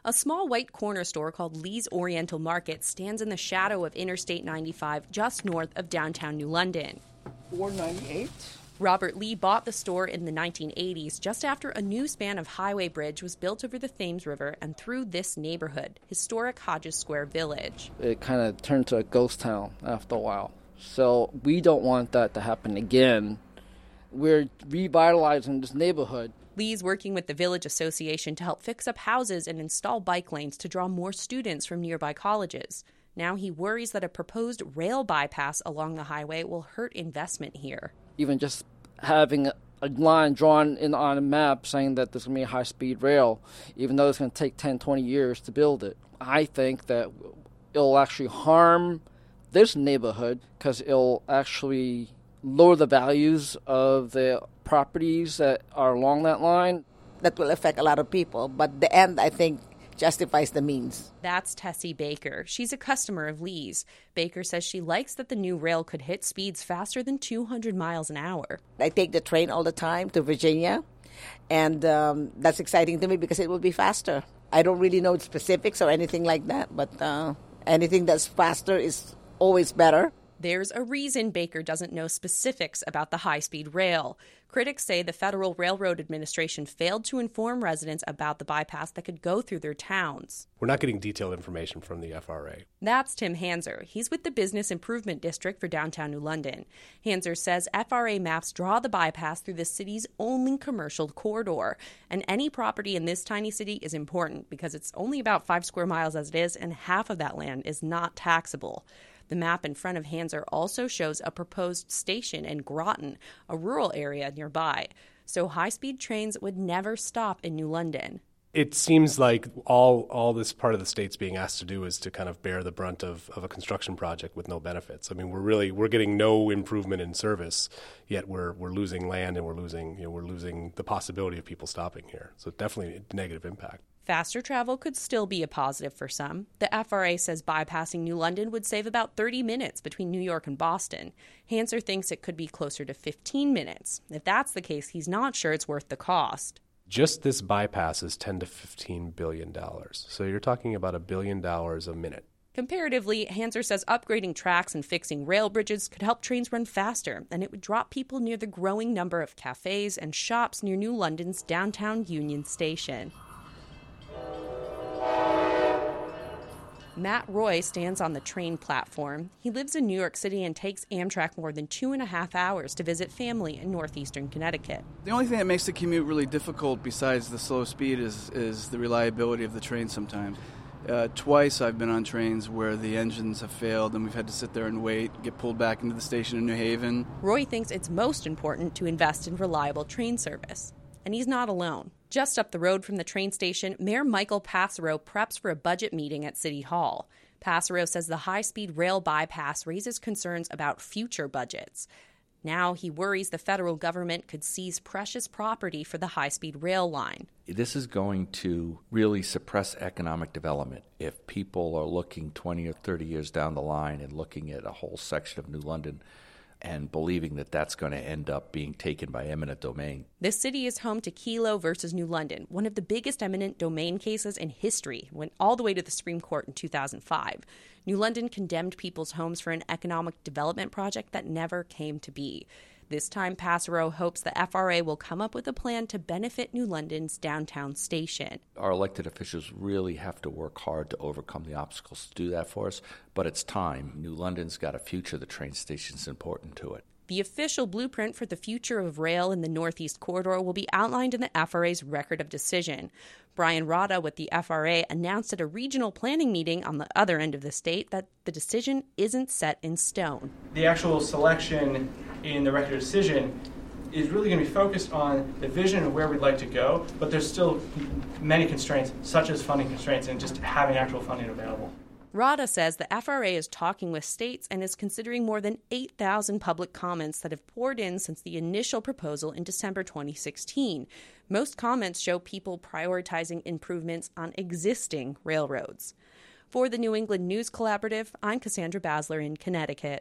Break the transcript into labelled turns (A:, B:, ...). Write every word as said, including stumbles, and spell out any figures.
A: A small white corner store called Lee's Oriental Market stands in the shadow of Interstate ninety-five just north of downtown New London.
B: four ninety-eight.
A: Robert Lee bought the store in the nineteen eighties just after a new span of highway bridge was built over the Thames River and through this neighborhood, historic Hodges Square Village.
B: It kind of turned to a ghost town after a while. So we don't want that to happen again. We're revitalizing this neighborhood.
A: Lee's working with the Village Association to help fix up houses and install bike lanes to draw more students from nearby colleges. Now he worries that a proposed rail bypass along the highway will hurt investment here.
B: Even just having a, a line drawn in on a map saying that there's going to be a high-speed rail, even though it's going to take ten, twenty years to build it, I think that it'll actually harm this neighborhood because it'll actually lower the values of the properties that are along that line.
C: That will affect a lot of people, but the end, I think, justifies the means.
A: That's Tessie Baker. She's a customer of Lee's. Baker says she likes that the new rail could hit speeds faster than two hundred miles an hour.
C: I take the train all the time to Virginia, and um, that's exciting to me because it will be faster. I don't really know specifics or anything like that, but uh, anything that's faster is always better.
A: There's a reason Baker doesn't know specifics about the high-speed rail. Critics say the Federal Railroad Administration failed to inform residents about the bypass that could go through their towns.
D: We're not getting detailed information from the F R A.
A: That's Tim Hanser. He's with the Business Improvement District for downtown New London. Hanser says F R A maps draw the bypass through the city's only commercial corridor. And any property in this tiny city is important because it's only about five square miles as it is, and half of that land is not taxable. The map in front of Hanser also shows a proposed station in Groton, a rural area nearby. So high-speed trains would never stop in New London.
D: It seems like all all this part of the state's being asked to do is to kind of bear the brunt of, of a construction project with no benefits. I mean, we're really we're getting no improvement in service, yet we're we're losing land and we're losing you know we're losing the possibility of people stopping here. So definitely a negative impact.
A: Faster travel could still be a positive for some. The F R A says bypassing New London would save about thirty minutes between New York and Boston. Hanser thinks it could be closer to fifteen minutes. If that's the case, he's not sure it's worth the cost.
D: Just this bypass is ten to fifteen billion dollars. So you're talking about a billion dollars a minute.
A: Comparatively, Hanser says upgrading tracks and fixing rail bridges could help trains run faster, and it would drop people near the growing number of cafes and shops near New London's downtown Union Station. Matt Roy stands on the train platform. He lives in New York City and takes Amtrak more than two and a half hours to visit family in northeastern Connecticut.
E: The only thing that makes the commute really difficult besides the slow speed is, is the reliability of the train sometimes. Uh, twice I've been on trains where the engines have failed and we've had to sit there and wait, get pulled back into the station in New Haven.
A: Roy thinks it's most important to invest in reliable train service. And he's not alone. Just up the road from the train station, Mayor Michael Passero preps for a budget meeting at City Hall. Passero says the high-speed rail bypass raises concerns about future budgets. Now he worries the federal government could seize precious property for the high-speed rail line.
F: This is going to really suppress economic development if people are looking twenty or thirty years down the line and looking at a whole section of New London and believing that that's going to end up being taken by eminent domain.
A: This city is home to Kelo versus New London, one of the biggest eminent domain cases in history, went all the way to the Supreme Court in two thousand five. New London condemned people's homes for an economic development project that never came to be. This time, Passero hopes the F R A will come up with a plan to benefit New London's downtown station.
F: Our elected officials really have to work hard to overcome the obstacles to do that for us, but it's time. New London's got a future. The train station's important to it.
A: The official blueprint for the future of rail in the Northeast Corridor will be outlined in the F R A's Record of Decision. Brian Rada with the F R A announced at a regional planning meeting on the other end of the state that the decision isn't set in stone.
G: The actual selection in the Record of Decision is really going to be focused on the vision of where we'd like to go, but there's still many constraints, such as funding constraints and just having actual funding available.
A: Rada says the F R A is talking with states and is considering more than eight thousand public comments that have poured in since the initial proposal in December twenty sixteen. Most comments show people prioritizing improvements on existing railroads. For the New England News Collaborative, I'm Cassandra Basler in Connecticut.